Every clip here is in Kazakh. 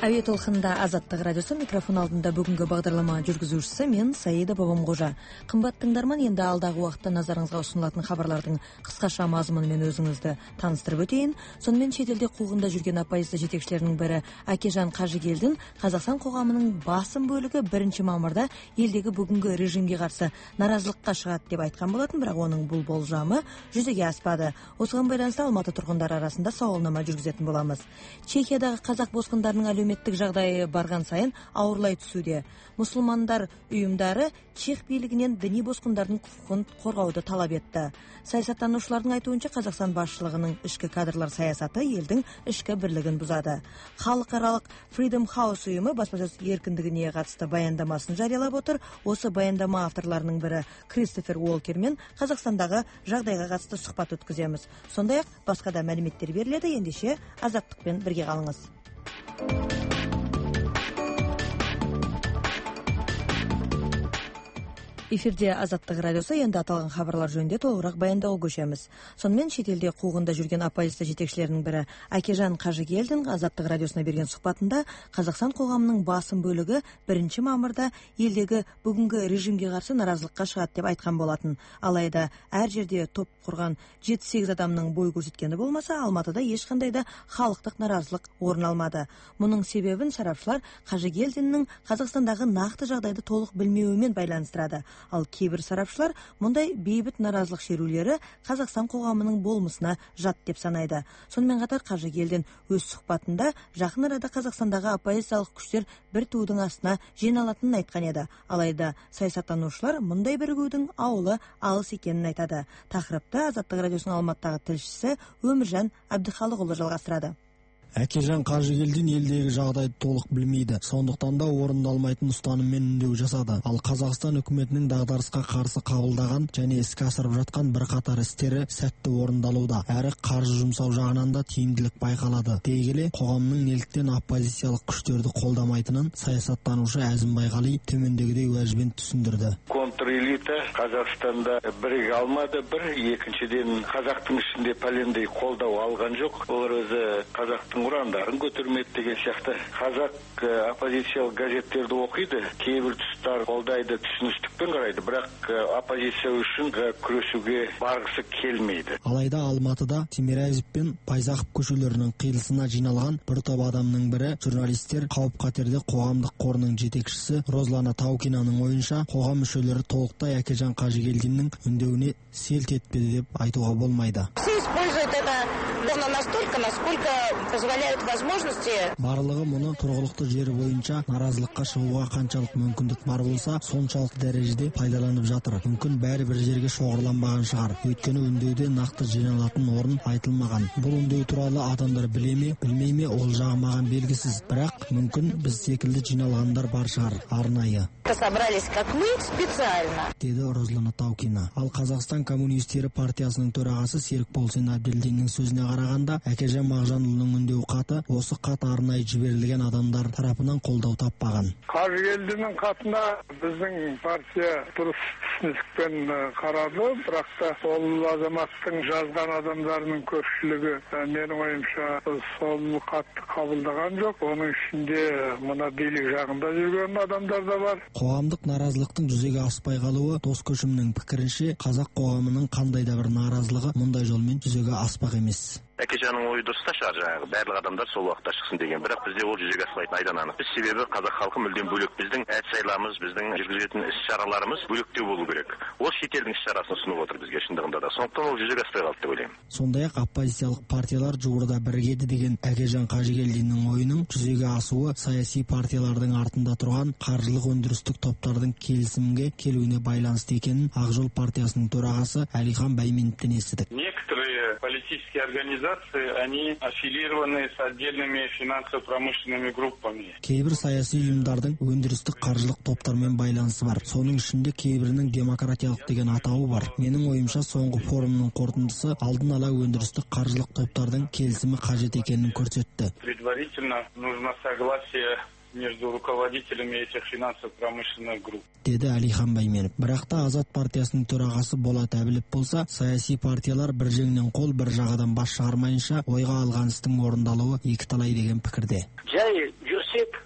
Әуе толқынында Азаттық радиосы, микрофон алдында бүгінгі бағдарлама жүргізушісі мен Саида Бабамқожа. Қымбат тыңдарман, енді алдағы уақытта назарыңызға ұсынылатын хабарлардың қысқаша мазмұнымен өзіңізді таныстырып өтейін. Сонымен шетелде қуғында жүрген оппозиция жетекшілерінің бірі Әкежан Қажыгелдин Қазақстан қоғамының басым бөлігі 1 мамырда елдегі бүгінгі режимге қарсы наразылыққа шығады деп айтқан болатын, бірақ оның бұл болжамы жүзеге аспады. Осыған байланысты Алматы тұрғындары арасында сауалнама жүргізетін боламыз. Чехиядағы қазақ босқындарының әлеуметтік жағдайы барған сайын ауырлай түсуде. Мұсылмандар ұйымдары чех билігінен діни босқындардың құқығын қорғауды талап етті. Саясаттанушылардың айтуынша Қазақстан басшылығының ішкі кадрлар саясаты елдің ішкі бірлігін бұзады. Халықаралық Freedom House ұйымы баспасөз еркіндігіне қатысты баяндамасын жариялап отыр. Осы баяндама авторларының бірі Кристофер Уолкермен Қазақстандағы жағдайға қатысты сұхбат өткіземіз. Сондай-ақ басқа да мәліметтер беріледі. Ендеше Азаттықпен бірге қалыңыз. Эфирде Азаттық радиосы, енді аталған хабарлар жөнінде толығырақ баяндауға көшеміз. Сонымен шетелде қуғында жүрген оппозиция жетекшілерінің бірі Әкежан Қажыгелдин Азаттық радиосына берген сұхбатында Қазақстан қоғамының басым бөлігі 1 мамырда елдегі бүгінгі режимге қарсы наразылыққа шығады деп айтқан болатын. Алайда әр жерде топ құрған 7-8 адамның бой көрсеткені болмаса, Алматыда ешқандай да халықтық наразылық орын алмады. Мұның себебін сарапшылар Қажыгелдиннің Қазақстандағы нақты жағдайды толық білмеуімен байланыстырады. Ал кейбір сарапшылар мұндай бейбіт наразылық шерулері Қазақстан қоғамының болмысына жат деп санайды. Сонымен қатар Қажыгелдин өз сұхбатында жақын арада Қазақстандағы оппозициялық күштер бір тудың астына жиналатынын айтқан еді. Алайда саясаттанушылар мұндай бірігудің ауылы алыс екенін айтады. Тақырыпты Азаттық радиосының Алматыдағы тілшісі Өміржан Әбдіхалықұлы жалғастырады. Әкежан Қажыгелдин елдегі жағдайды толық білмейді. Сондықтан да орындалмайтын ұстаныммен үндеу жасады. Ал Қазақстан үкіметінің дағдарысқа қарсы қабылдаған және іске асырып жатқан бірқатар істері сәтті орындалуда. Әрі қаржы жұмсау жағынан да тиімділік байқалады. Дей келе, қоғамның неліктен оппозициялық күштерді қолдамайтынын саясаттанушы Әзімбай Ғали төмендегідей уәжбен түсіндірді. Контрэлита Қазақстанда біріге алмады. Екіншіден, қазақтың ішінде пәлендей қолдау алған жоқ. Олар өзі қазақтың ұрандарын көтермеді деген сияқты. Қазақ оппозициялық газеттерді оқиды, кейбір тұстар қолдайды, түсіністікпен қарайды, бірақ оппозиция үшін күресуге барғысы келмейді. Алайда Алматыда Тимирязев пен Байзақов көшелерінің қиылысына жиналған бір топ адамның бірі журналистер қауіп-қатерде қоғамдық қорының жетекшісі Розлана Таукинаның ойынша, қоғам мүшелері толықтай Әкежан Қажыгелдиннің үндеуіне селт етпеді деп айтуға болмайды. Барлығы мұны тұрғылықты жері бойынша наразылыққа шығуға қаншалық мүмкіндік бар болса, соншалықты дәрежеде пайдаланып жатыр. Мүмкін бәрі бір жерге шоғырланбаған шығар. Өйткені үндеуде нақты жиналатын орын айтылмаған. Бұл үндеу туралы адамдар біле ме, білмей ме, ол жағы маған белгісіз. Бірақ мүмкін біз секілді жиналғандар бар шығар, арнайы. Деді Розлана Таукина. Ал Қазақстан Коммунистері партиясының төрағасы Серік Болсын Әбділдиннің сөзіне қарағанда, Әкежан Мағжанұлының үндеу хаты осы хат арнайы жіберілген адамдар тарапынан қолдау таппаған. Қажыгелдиннің хатына біздің партия дұрыс түсіністікпен қарады, бірақ та ол азаматтың жазған адамдарының көпшілігі менің ойымша сол хатты қабылдаған жоқ. Оның ішінде мына билік жағында жүрген адамдар да бар. Қоғамдық наразылықтың жүзеге аспай қалуы дос көшімнің пікірінше қазақ қоғамының қандай да бір наразылығы мұндай жолмен жүзеге аспақ емес. Әкежанның ойы дұрыс та шығар, жаңағы барлық адамдар сол уақытта шықсын деген. Бірақ бізде ол жүзеге аспайтын айдан анық. Біз себебі қазақ халқы мүлдем бөлек. Біздің әдіс-сайларымыз, біздің жүргізетін іс-шараларымыз бөлектеу болу керек. Ол шетелдің іс-шарасын ұсынып отыр бізге шындығында да. Сондықтан ол жүзеге аспай қалды деп ойлаймын. Сондай-ақ оппозициялық партиялар жуырда бірігеді деген Әкежан Қажыгелдиннің ойының жүзеге асуы саяси партиялардың артында тұрған қаржылық өндірістік топтардың келісімге келуіне байланысты екенін Ақ Жол партиясының төрағасы Әлихан Бәйменовтен естідік. Некоторые политические организации, они аффилированы с отдельными финансово-промышленными группами. Кейбір саяси ұйымдардың өндірістік қаржылық топтармен байланысы бар. Соның ішінде кейбірінің демократиялық деген атауы бар. Менің ойымша соңғы форумның қорытындысы алдын ала өндірістік қаржылық топтардың келісімі қажет екенін көрсетті. Предварительно нужно согласие между руководителями этих финансово-промышленных групп. Деді Әлихан Бәйменов. Бірақ та Азат партиясының төрағасы Болат Әбілов болса, саяси партиялар бір жеңнен қол, бір жағадан бас шығармайынша ойға алған істің орындалуы екі талай деген пікірде. Жай жүрсе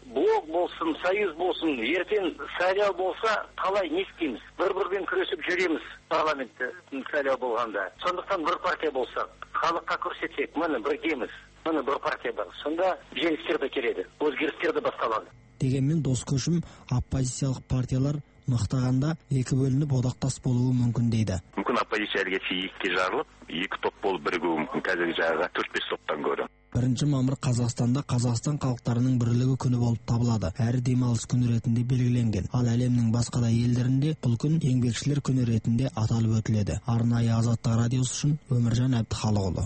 блок болсын, союз болсын, ертең сайлау болса, қалай не істейміз? Бір-бірден күресіп жүреміз парламентте сайлау болғанда. Сондықтан бір партия болсақ, халыққа көрсетсек, міне біргеміз, міне бір партия бар. Сонда жеңістер де келеді, өзгерістер де басталады. Дегенмен дос көшім оппозициялық партиялар мақтағанда екі бөлініп одақтас болуы мүмкін дейді. Мүмкін оппозиция екіге жарылып, екі топ болып бірігуі мүмкін қазіргі жағға 4-5 топтан көрі. 1 мамыр Қазақстанда Қазақстан халықтарының бірлігі күні болып табылады. Әрі демалыс күні ретінде белгіленген. Ал әлемнің басқа да елдерінде бұл күн еңбекшілер күні ретінде аталып өтіледі. Арнайы Азаттық радиосы үшін Өміржан Әбдіхалықұлы.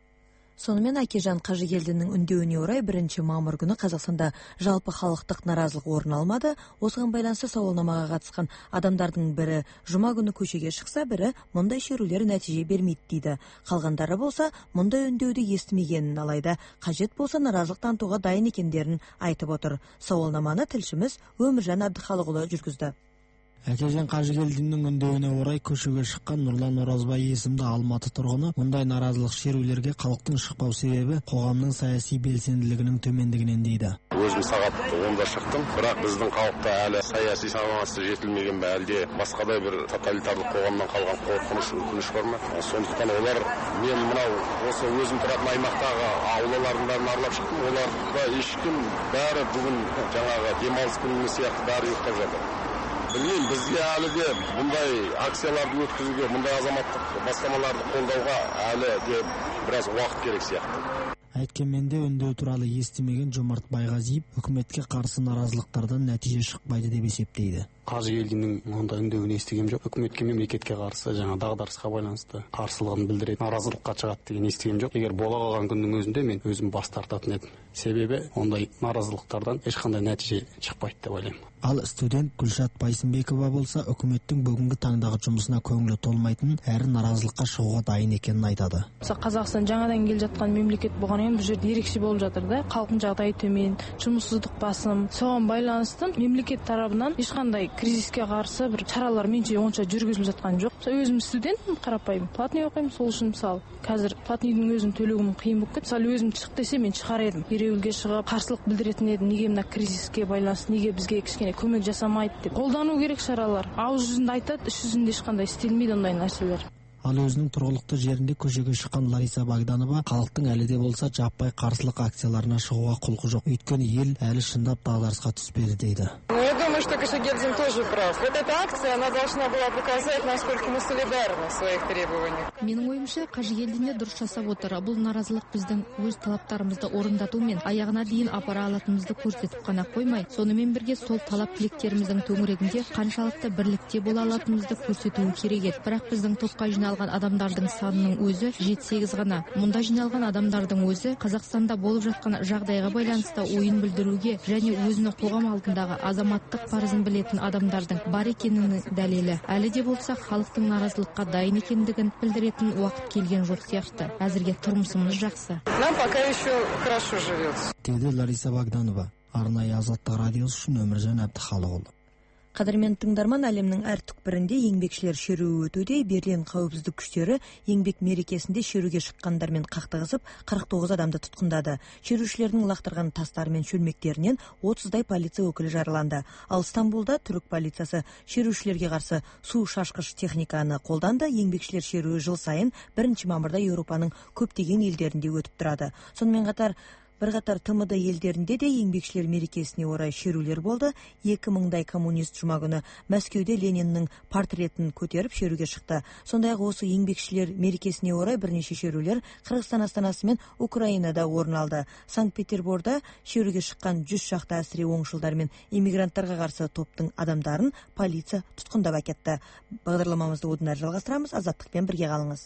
Сонымен Әкежан Қажыгелдиннің үндеуіне орай 1 мамыр күні Қазақстанда жалпы халықтық наразылық орын алмады. Осыған байланысты сауалнамаға қатысқан адамдардың бірі жұма күні көшеге шықса, бірі мұндай шерулер нәтиже бермейді дейді. Қалғандары болса, мұндай үндеуді естімегенін, алайда қажет болса наразылық танытуға дайын екендерін айтып отыр. Сауалнаманы тілшіміз Өміржан Әбдіхалықұлы жүргізді. Әкежан Қажыгелдиннің үндеуіне орай көшеге шыққан Нұрлан Оразбай есімді Алматы тұрғыны мұндай наразылық шерулерге халықтың шықпау себебі қоғамның саяси белсенділігінің төмендігінен дейді. Өзім сағат 10-да шықтым, бірақ біздің халықта әлі саяси санасы жетілмеген бе, әлде басқадай бір тоталитарлық қоғамнан қалған қорқыныш, өкініш бар ма? Сондықтан олар, мен мынау осы өзім тұратын аймақтағы аулалардың бәрін аралап шықтым, оларда ешкім бәрі бүгін жаңағы демалыс күні сияқты бәрі ұйықтап жатыр. Білмеймін, бізге әлі де бұндай акцияларды өткізуге, бұндай азаматтық бастамаларды қолдауға әлі де біраз уақыт керек сияқты. Әйткенмен де үндеу туралы естімеген Жомарт Байғазиев үкіметке қарсы наразылықтардан нәтиже шықпайды деп есептейді. Қажыгелдиннің ондай үндеуін естіген жоқ. Үкіметке, мемлекетке қарсы жаңа дағдарысқа байланысты қарсылығын білдіреді, наразылыққа шығады деген естіген жоқ. Егер бола қалған күннің өзінде мен өзім бас тартатын едім. Себебі ондай наразылықтардан ешқандай нәтиже шықпайды деп ойлаймын. Ал студент Гүлшат Байсынбекова болса, үкіметтің бүгінгі таңдағы жұмысына көңілі толмайтынын, әрі наразылыққа шығуға дайын екенін айтады. Қазақстан жаңадан келе жатқан мемлекет болғанымен бұл жерде ерекше болып жатыр да. Халықтың жағдайы төмен, жұмыссыздық басым. Соған байланысты мемлекет тарапынан ешқандай кризиске қарсы бір шаралар менше онша жүргізіліп жатқан жоқ. Өзім студентпін, қарапайым. Платный оқимын, сол үшін мысалы қазір платныйдың өзін төлеуім қиын болып кетті. Мысалы өзім шық десе мен шығар едім. Ереуілге шығып қарсылық білдіретін едім. Неге мына кризиске байланысты, неге бізге кішкене көмек жасамайды деп. Қолдану керек шаралар. Ауыз жүзінде айтады, іс жүзінде ешқандай істелмейді ондай нәрселер. Ал өзінің тұрғылықты жерінде көшеге шыққан Лариса Богданова халықтың әлі де болса жаппай қарсылық акцияларына шығуға құлқы жоқ. Өйткені ел әлі шындап дағдарысқа түспеді дейді. Я думаю, что Қажыгелдин тоже прав. Вот эта акция, она должна была показать, насколько мы солидарны в своих требованиях. Менің ойымша, Қажыгелдин дұрыс жасап отыр. Бұл наразылық біздің өз талаптарымызды орындату мен аяғына дейін апара алатынымызды көрсетіп қана қоймай, сонымен бірге сол талап тілектеріміздің төңірегінде қаншалықты бірлікте бола алатынымызды көрсетуі керек еді. Бірақ біздің топқа жиналған адамдардың санының өзі 7-8 ғана. Мұнда жиналған адамдардың өзі Қазақстанда болып жатқан жағдайға байланысты ойын білдіруге және өзінің қоғам алдындағы азаматтық парызын білетін адамдардың бар екенінің дәлелі. Әлі де болса халықтың наразылыққа дайын екендігін білдіретін уақыт келген жоқ сияқты. Әзірге тұрмысымыз жақсы. Нам пока еще хорошо живется. Деді Лариса Богданова. Арнайы Азаттық радиосы үшін Өміржан Әбдіхалықұлы. Қадірмен тыңдарман, әлемнің әр түкпірінде еңбекшілер шеруі өтуде. Берлин қауіпсіздік күштері еңбек мерекесінде шеруге шыққандармен қақтығысып 49 адамды тұтқындады. Шерушілердің лақтырған тастары мен шөлмектерінен 30-дай полиция өкілі жараланды. Ал Стамбулда түрік полициясы шерушілерге қарсы су шашқыш техниканы қолданды. Еңбекшілер шеруі жыл сайын 1 мамырда Еуропаның көптеген елдерінде өтіп тұрады. Сонымен қатар бірқатар ТМД елдерінде де еңбекшілер мерекесіне орай шерулер болды. 2000-дай коммунист жұма күні Мәскеуде Лениннің портретін көтеріп шеруге шықты. Сондай-ақ осы еңбекшілер мерекесіне орай бірнеше шерулер Қырғызстан астанасы мен Украинада орын алды. Санкт-Петерборда шеруге шыққан 100 шақты әсіре оңшылдар мен иммигранттарға қарсы топтың адамдарын полиция тұтқындап әкетті. Бағдарламамызды одан әрі жалғастырамыз. Азаттықпен бірге қалыңыз.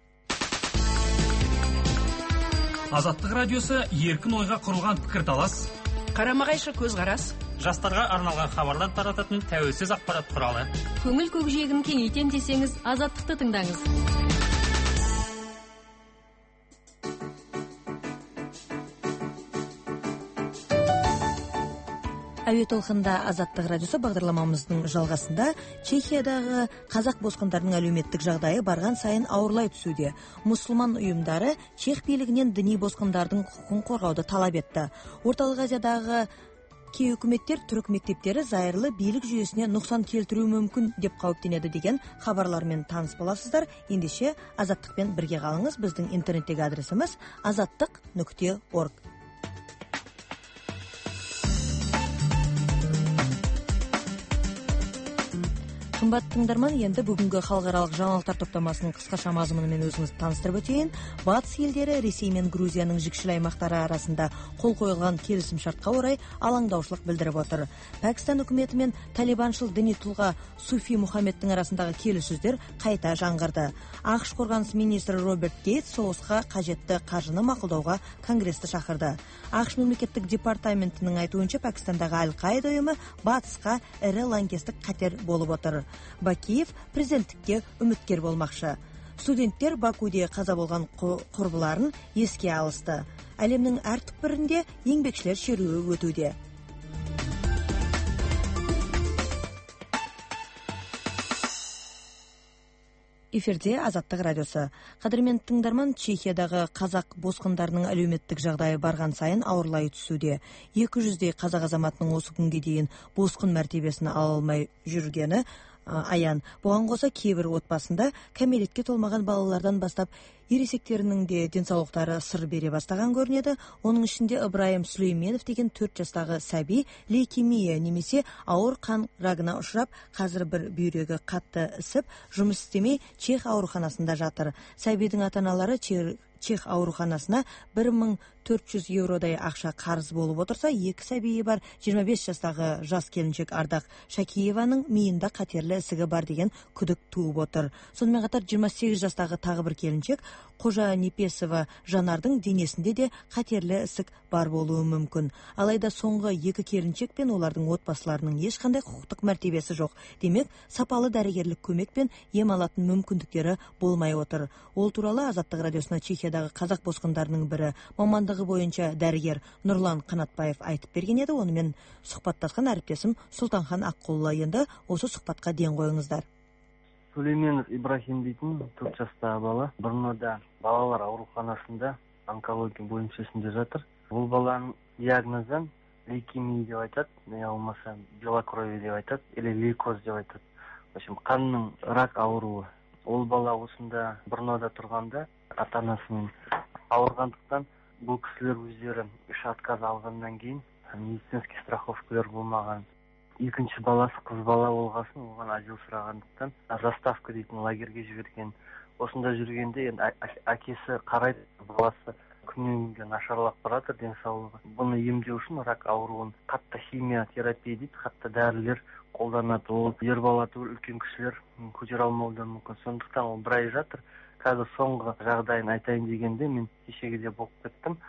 Азаттық радиосы еркін ойға құрылған пікірталас, қарама-қайшы көзқарас, жастарға арналған хабарлар тарататын тәуелсіз ақпарат құралы. Көңіл көкжиегін кеңейтем десеңіз, Азаттықты тыңдаңыз. Әуе толқында Азаттық радиосы бағдарламамыздың жалғасында Чехиядағы қазақ босқындарының әлеуметтік жағдайы барған сайын ауырлай түсуде. Мұсылман ұйымдары Чех билігінен діни босқындардың құқығын қорғауды талап етті. Орталық Азиядағы кей өкмөттөр түрк мектептери зайырлы бийлик жүйөсүнө нуксан келтирүү мүмкүн деп кауіптенеді деген хабарлармен таныс боласыздар. Ендеше Азаттыкпен бирге калыңыз. Биздин интернеттеги адресimiz azattik.org. Кымбаттуу тыңдарман, енді бүгүнкү халыкаралык жаңалыктар топтомасынын кыскача мазмуну менен өзүңүздү тааныштырып өтөйүн. Батыс элдери Ресей менен Грузиянын жикшил аймактары арасында кол коюлган келисим шартка орай алаңдаушылык билдирип отур. Пакистан өкмөтү менен талибанчыл диний тулга Суфи Мухаммедтин арасындагы келишүүлөр кайта жаңгырды. АКШ коргонус министри Роберт Гейтс соғысқа кажетті каржыны макулдоого Конгрессти шакырды. АКШ мемлекеттик департаментинин айтуунча, Пакистандагы Аль-Каида уюму батыска ири лаңкестик катер болуп отур. Бакиев президенттикке үмүткер болмакчы. Студенттер Бакуде каза болгон курбуларын эске алышты. Әлемнин ар түкпүрүндө еңбекчилер шерүүгө өтүүдө. Эфирде Азаттык радиосу. Кадырмен тыңдарман, Чехиядагы казак боскундарынын әлеуметтик жагдайы барган сайын ауырлай түсүүдө. 200дей казак азаматынын осы күнгө дейин боскун мәртебесин ала алмай жүргени аян. Буга кошо кээ бир отбасында кәмелетке толмаган балалардан бастап ересектеринин де денсаулыктары сыр бере бастаган көрүнөдү. Онун ичинде Ибраим Сүлейменов деген 4 жаштагы саби лейкемия немесе ауыр кан рагына учурап, казыр бир бүйрөгү катты ысып, жумуш истемей Чех ооруканасында жатыр. Сабидин ата-аналары Чех ооруканасына 1400 евродай акча карыз болуп отурса, 2 сабийи бар 25 жаштагы жас келинчек Ардак Шакиеванын миында катерлі ысыгы бар деген күдүк тууп отур. Сонун катар 28 жаштагы тагы бир келинчек Кожа Непесова Жанардын денесинде де катерлі ысык бар болуу мүмкүн. Алайда соңғы 2 келинчек пен олардын отбасыларынын эч кандай кукуктук мартебеси жок. Демек, сапалы дарыгерлик көмөк пен эм алатын мүмкүндүктөрү болмай отур. Ол тууралуу Азаттык радиосуна Чехиядагы казак боскундарынын бири, мамандыгы боюнча дарыгер Нурлан Канатбаев айтып берген эди. Ону мен сухбатташкан ариптесим Султанхан Аккулла. Енді осы сухбатка ден коюңуздар. Сүлейменов Ибрахим дейтін 4 жастағы бала Брнода балалар ауруханасында онкология бөлімшесінде жатыр. Бұл баланың диагнозын лейкемия деп айтады, не болмаса белокровие деп айтады, или лейкоз деп айтады. В общем, қанның рак ауруы. Ол бала осында Брнода тұрғанда ата-анасымен ауырғандықтан бұл кісілер өздері үш отказ алғаннан кейін медицинский страховкалар болмаған. Екінші баласы қыз бала болғасын, оған азил сұрағандықтан заставка дейтін лагерге жіберген. Осында жүргенде енді әкесі қарайды, баласы күннен күнге нашарлап баратыр денсаулығы. Бұны емдеу үшін рак ауруын қатты химиотерапия дейді, қатты дәрілер қолданады. Ол ер бала түгіл үлкен кісілер көтере алмауы мүмкін. Сондықтан ол бір ай жатыр. Қазір соңғы жағдайын айтайын дегенде мен кешегіде болып кеттім.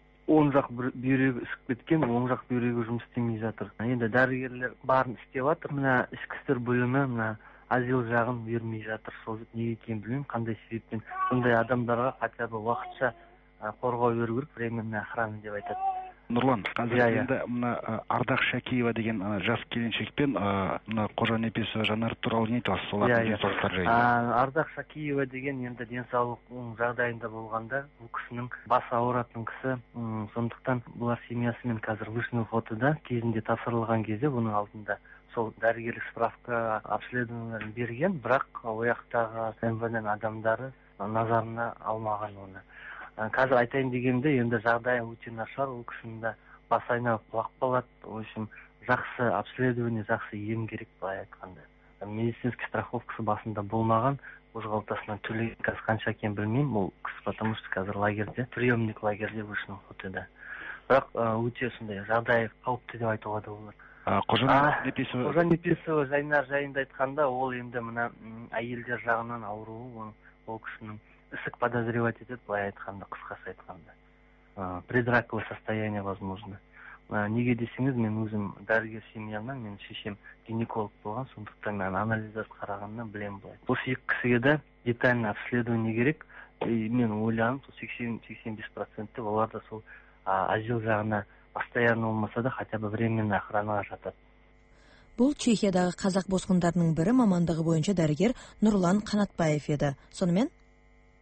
Оң жақ бүйрегі ісіп кеткен, оң жақ бүйрегі жұмыс істемей жатыр. Енді дәрігерлер барын істеп жатыр. Мына ішкі істер бөлімі мына азил жағын бермей жатыр. Сол неге екенін білмеймін, қандай себеппен. Бұндай адамдарға хотя бы уақытша қорғау беру керек, временная охрана деп айтады. Нұрлан, қазір енді мына Ардак Шакиева деген жас келіншекпен мына Кожа Непесова Жанар туралы не айтасыз? Солардың денсаулықтары жайында. Ардак Шакиева деген енді денсаулықтың жағдайында болғанда, бұл кісінің басы ауыратын кісі, сондықтан бұлар семьясымен қазір вышный фотода кезінде тапсырылған кезде бұның алдында сол дәрігерлік справка обследованияларын берген, бірақ ояқтағы МВД адамдары назарына алмаған оны. Қазір айтайын дегенде енді жағдайы өте нашар, ол кісінің бас айналып құлап қалады. В общем, жақсы обследование, жақсы ем керек былай айтқанда. Медицинский страховкасы басында болмаған, қозғалтасынан төлеген, қазір қанша екенін білмеймін, ол кісі потому что қазір лагерде, приемник лагерде вышный фотода. Бірақ өте сондай жағдайы қауіпті деп айтуға да болады. Кожа Непесова Жанар жайында айтқанда, ол енді мына әйелдер жағынан ауруы, ол кісінің ісік подозревать етеді, былай айтқанда, қысқасы айтқанда. Предраковое состояние возможно. Неге десеңіз, мен өзім дәрігер семьямнан, мен шешем гинеколог болған, сондықтан мен анализдерді қарағаннан білем былай. Осы екі кісіге де детально обследование керек. Мен ойланым, 80-85% олар да сол азил жағына постоянно болмаса да, хотя бы временная охранаға жатады. Бұл Чехиядағы қазақ босқындарының бірі, мамандығы бойынша дәрігер Нурлан Канатбаев еді. Сонымен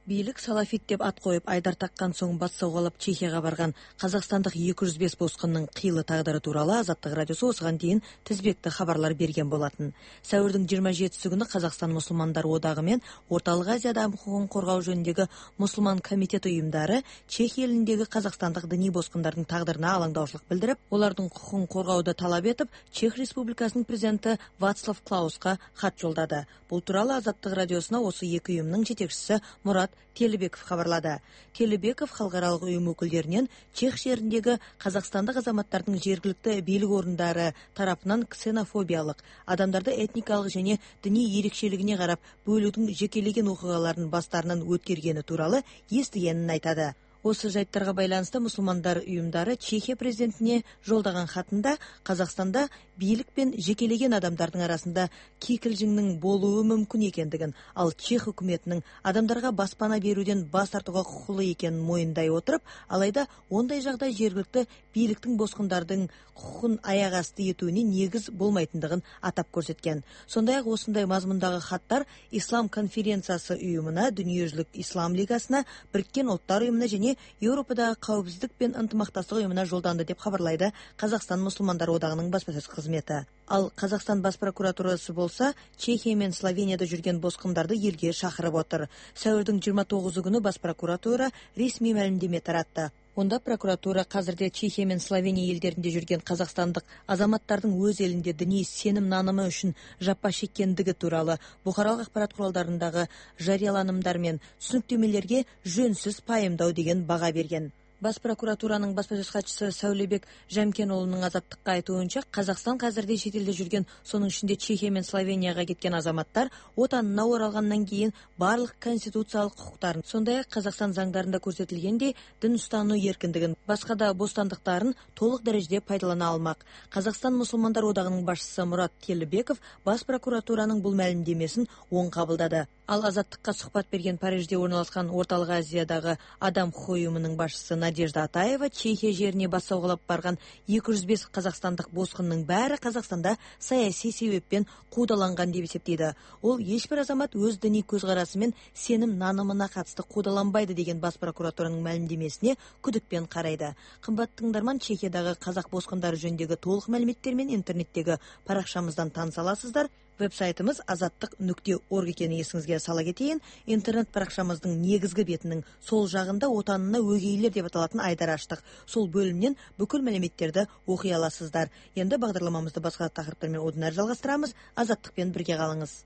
Бийлик салафит деп ат коюп айдар таккан соң бас саугалап Чехияга барган казакстандык 205 босқынның кыйлы тагдыры тууралуу Азаттык радиосу осыган дейин тизбекти кабарлар берген болатын. Сәуірдің 27-сі күнү Казакстан мусулмандар одагы менен Орталык Азияда укугун коргоо жөнүндөгү мусулман комитет уюмдары Чехия элиндеги казакстандык диний босқындардын тагдырына алаңдаушылык билдирип, олардын укугун коргоодо талап этип, Чех Республикасынын президенти Вацлав Клауска кат жолдады. Бул тууралуу Азаттык радиосуна осы эки уюмдун жетекчиси Мурат Телебеков хабарлады. Телебеков халыкаралык уюм өкүлдөрүнөн Чех жериндеги казакстандык азаматтардын жергиликтүү бийлик орундары тарапынан ксенофобиялык, адамдарды этникалык жана диний эрекчелигине карап бөлүүдүн жекелеген окуяларын бастарынан өткөргени тууралуу эстигенин айтады. Осы жайттарга байланысты мусулмандар уюмдары Чехия президентине жолдаган хатында Казакстанда бийлик пен жекелеген адамдардын арасында кикилжиңнин болуу мүмкүн экендигин, ал Чех өкмөтүнүн адамдарга баспана берүүдөн бас тартууга укуктуу экенин моюндай отуруп, алайда ондай жагдай жергиликтүү бийликтин боскундардын укугун аяк асты этүүнү негиз болмайтындыгын атап көрсөткөн. Сондай-ак осындай мазмундагы хаттар Ислам конференциясы уюмуна, Дүниежүзүлүк Ислам лигасына, Бириккен Улуттар уюмуна жана Европадагы кабылсыздык пен ынтымакташтык уюмуна жолданды деп хабарлайды Казакстан мусулмандар одагынын баспасөз кызмети. Ал Казакстан бас прокуратурасы болса, Чехия менен Словенияда жүрген босқындарды елге шақырып отыр. Сәуірдің 29 күнү бас прокуратура ресми мәлімдеме таратты. Онда прокуратура қазірде Чехия мен Словения елдерінде жүрген казакстандык азаматтардың өз елінде діни сенім нанымы үшін жапа шеккендігі туралы бұқаралық ақпарат құралдарындағы жарияланымдар мен түсініктемелерге жөнсіз пайымдау деген баға берген. Бас прокуратураның баспасөз хатчысы Сәулебек Жамкен уулунун Азаттыкка айтуынча, Казакстан қазірде шетелде жүрген, соның ішінде Чехия мен Словенияға кеткен азаматтар отанына оралгандан кейін барлық конституциялық құқықтарын, сондай-ақ Казакстан заңдарында көрсетілгендей дін ұстану еркіндігін, басқа да бостандықтарын толық дәрежеде пайдалана алмақ. Казакстан мусулмандар одағының басшысы Мурат Телебеков бас прокуратураның бұл мәлімдемесін оң қабылдады. Ал Азаттыкка сұхбат берген Парижде орналасқан Орталық Азиядағы адам уюмунун басшысы Надежда Атаева Чехия жеріне бас сауғалап барған 205 казакстандық босқынның бәрі Казакстанда саяси себеппен қудаланған деп есептейді. Ол ешбір азамат өз діни көзқарасы мен сенім нанымына қатысты қудаланбайды деген бас прокуратураның мәлімдемесіне күдікпен қарайды. Қымбатты тыңдарман, Чехиядағы қазақ босқындары жөніндегі толық мәліметтермен интернеттегі парақшамыздан таныса аласыздар. Веб-сайтымыз azattik.org екенін есіңізге сала кетейін. Интернет парақшамыздың негізгі бетінің сол жағында отанына өгейлер деп аталатын айдар аштық. Сол бөлімнен бүкіл мәліметтерді оқи аласыздар. Енді бағдарламамызды басқа тақырыптармен одан әрі жалғастырамыз. Азаттықпен бірге қалыңыз.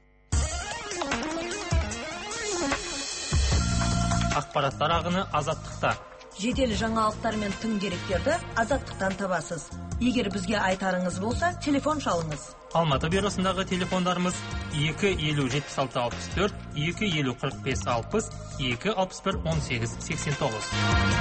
Ақпараттар ағыны Азаттықта. Жедел жаңалықтар мен тың деректерді Азаттықтан табасыз. Егер бізге айтарыңыз болса, телефон шалыңыз. Алматы бюросындағы телефондарымыз 250-76-64, 250-45-60, 261-18-89.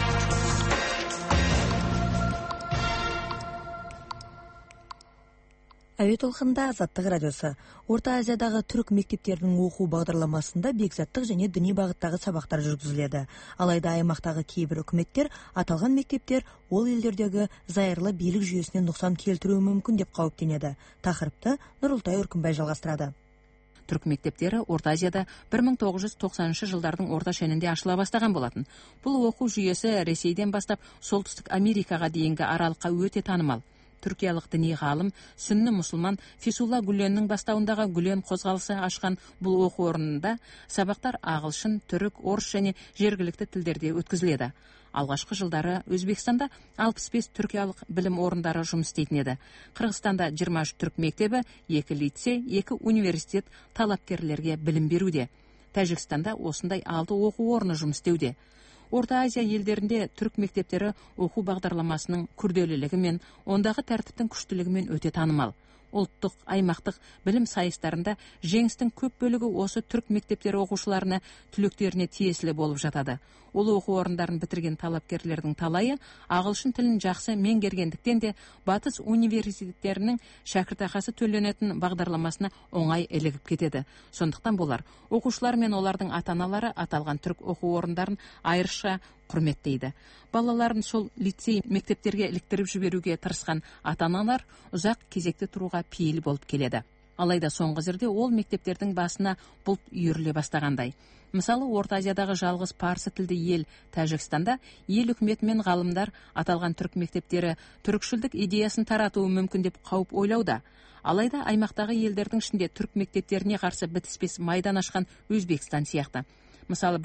Әуе толқында Азаттық радиосы. Орта Азиядағы түрік мектептерінің оқу бағдарламасында бекзаттық және діни бағыттағы сабақтар жүргізіледі. Алайда аймақтағы кейбір үкіметтер аталған мектептер ол елдердегі зайырлы билік жүйесіне нұқсан келтіруі мүмкін деп қауіптенеді. Тақырыпты Нұрылтай Өркінбай жалғастырады. Түрік мектептері Орта Азияда 1990 жылдардың орта шенінде ашыла бастаған болатын. Бұл оқу жүйесі Ресейден бастап Солтүстік Америкаға дейінгі аралыққа өте танымал. Түркиялық діни ғалым, сүнні мұсылман Фисулла Гүленнің бастауындағы Гүлен қозғалысы ашқан бұл оқу орнында сабақтар ағылшын, түрік, орыс және жергілікті тілдерде өткізіледі. Алғашқы жылдары Өзбекстанда 65 түркиялық білім орындары жұмыс істейтін еді. Қырғызстанда 23 түрік мектебі, 2 лицей, 2 университет талапкерлерге білім беруде. Тәжікстанда осындай 6 оқу орны жұмыс істеуде. Орта Азия елдерінде түрік мектептері оқу бағдарламасының күрделілігі мен ондағы тәртіптің күштілігімен өте танымал. Ұлттық, аймақтық білім сайыстарында жеңістің көп бөлігі осы түрік мектептері оқушыларына түлектеріне тиесілі болып жатады. Ол оқу орындарын бітірген талапкерлердің талайы ағылшын тілін жақсы меңгергендіктен де батыс университеттерінің шәкіртақысы төленетін бағдарламасына оңай ілігіп кетеді. Сондықтан болар оқушылар мен олардың ата-аналары аталған түрік оқу орындарын айрықша құрметтейді. Балаларын сол лицей мектептерге іліктіріп жіберуге тырысқан ата-аналар ұзақ кезекте тұруға пейіл болып келеді. Алайда соңғы жерде ол мектептердің басына бұлт үйіріле бастағандай. Мысалы, Орта Азиядағы жалғыз парсы тілді ел Тәжікстанда ел үкіметі мен ғалымдар аталған түрік мектептері түрікшілдік идеясын таратуы мүмкін деп қауіп ойлауда. Алайда аймақтағы елдердің ішінде түрік мектептеріне қарсы бітіспес майдан ашқан Өзбекстан сияқты. Мысалы,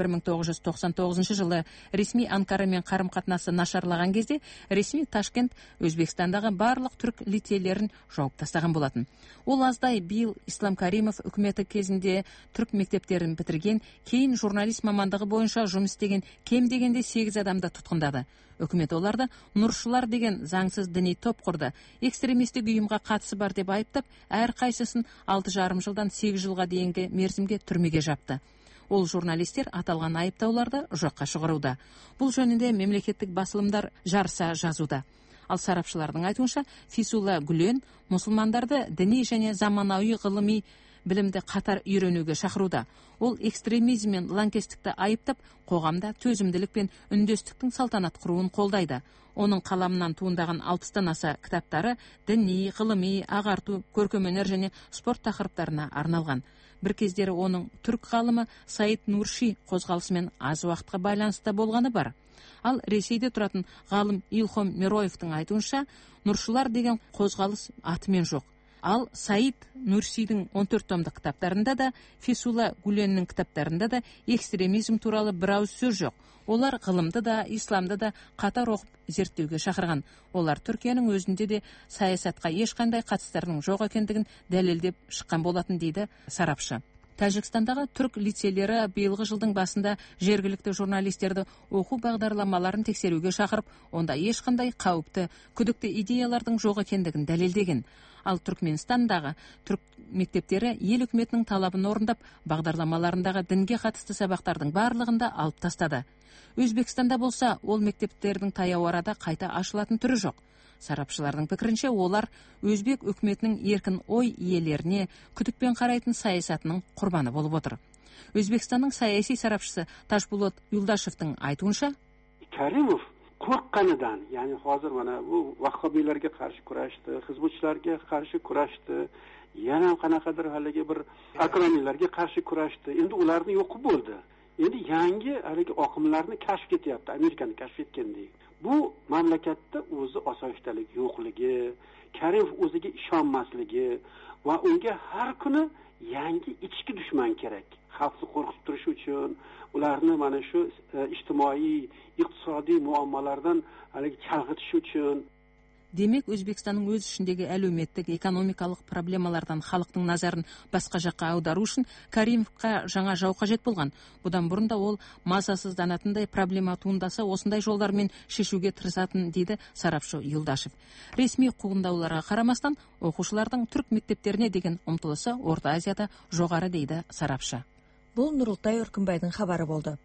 1999 жылы ресми Анкарамен қарым-қатынасы нашарлаған кезде ресми Ташкент Өзбекстандағы барлық түрік лицейлерін жауып тастаған болатын. Ол аздай биыл Ислам Каримов үкіметі кезінде түрік мектептерін бітірген, кейін журналист мамандығы бойынша жұмыс істеген кем дегенде 8 адамды тұтқындады. Үкімет оларды нұршылар деген заңсыз діни топ құрды, экстремистік ұйымға қатысы бар деп айыптап, әрқайсысын 6,5 жылдан 8 жылға дейінгі мерзімге түрмеге жапты. Ол журналистер аталған айыптауларды жоққа шығаруда. Бұл жөнінде мемлекеттік басылымдар жарыса жазуда. Ал сарапшылардың айтуынша, Фисула Гүлен мұсылмандарды діни және заманауи ғылыми білімді қатар үйренуге шақыруда. Ол экстремизм мен лаңкестікті айыптап, қоғамда төзімділік пен үндестіктің салтанат құруын қолдайды. Оның қаламынан туындаған 60-тан аса кітаптары діни, ғылыми, ағарту, көркемөнер және спорт тақырыптарына арналған. Бір кездері оның түрк ғалымы Саид Нурши қозғалысымен аз уақытқа байланысты болғаны бар. Ал Ресейде тұратын ғалым Илхом Мероевтың айтуынша, Нұршылар деген қозғалыс атымен жоқ. Ал Саид Нурсидің 14 томдық кітаптарында да, Фисула Гүленнің кітаптарында да экстремизм туралы бір ауыз сөз жоқ. Олар ғылымды да, исламды да қатар оқып зерттеуге шақырған. Олар Түркияның өзінде де саясатқа ешқандай қатыстарының жоқ екендігін дәлелдеп шыққан болатын дейді сарапшы. Тәжікстандағы түрк лицейлері биылғы жылдың басында жергілікті журналистерді оқу бағдарламаларын тексеруге шақырып, онда ешқандай қауіпті, күдікті идеялардың жоқ екендігін дәлелдеген. Ал Түркменстандағы түрк мектептері ел үкіметінің талабын орындап, бағдарламаларындағы дінге қатысты сабақтардың барлығында алып тастады. Өзбекстанда болса, ол мектептердің таяу арада қайта ашылатын түрі жоқ. Сарапшылардың пікірінше, олар өзбек үкіметінің еркін ой иелеріне күдікпен қарайтын саясатының құрбаны болып отыр. Өзбекстанның саяси сарапшысы Ташбулот Юлдашевтың айтуынша, Karimov qo'rqqanidan, ya'ni hozir mana bu vahhobiylarga qarshi kurashdi, hizbutchilarga qarshi kurashdi, yana qanaqadir haligi bir akroniylarga qarshi kurashdi. Endi ularni yo'q bo'ldi. Endi yangi haligi oqimlarni kashf etyapti, Amerikani kashf etgandek. Bu mamlakatda o'zi osoyishtalik yo'qligi, Karimov o'ziga ishonmasligi va unga har kuni yangi ichki dushman kerak. Xalqni qo'rqitib turish uchun, ularni mana shu ijtimoiy, iqtisodiy muammolardan haligi chalg'itish uchun. Демек, Өзбекстанның өз ішіндегі әлеуметтік, экономикалық проблемалардан халықтың назарын басқа жаққа аудару үшін Каримовқа жаңа жау қажет болған. Бұдан бұрын да ол мазасызданатындай проблема туындаса, осындай жолдармен шешуге тырысатын дейді сарапшы Юлдашев. Ресми қуғындауларға қарамастан, оқушылардың түрк мектептеріне деген ұмтылысы Орта Азияда жоғары дейді сарапшы. Бұл Нұрылтай Өркімбайдың хабары болды.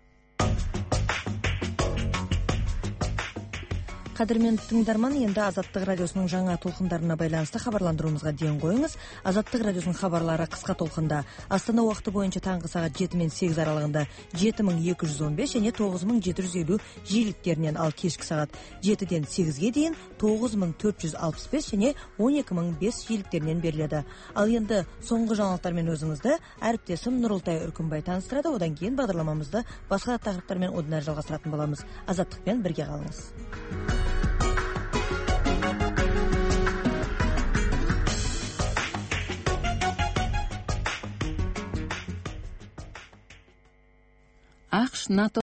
Қадірменді тыңдарман, енді Азаттық радиосының жаңа толқындарына байланысты хабарландыруымызға ден қойыңыз. Азаттық радиосының хабарлары қысқа толқында Астана уақыты бойынша таңғы сағат 7 мен 8 аралығында 7215 және 9750 жиіліктерінен, ал кешкі сағат 7-ден 8-ге дейін 9465 және 12005 жиіліктерінен беріледі. Ал енді соңғы жаңалықтармен өзіңізді әріптесім Нұрылтай Үркімбай таныстырады. Одан кейін бағдарламамызды басқа тақырыптармен одан әрі жалғастыратын боламыз. Азаттықпен бірге қалыңыз. ақш НАТО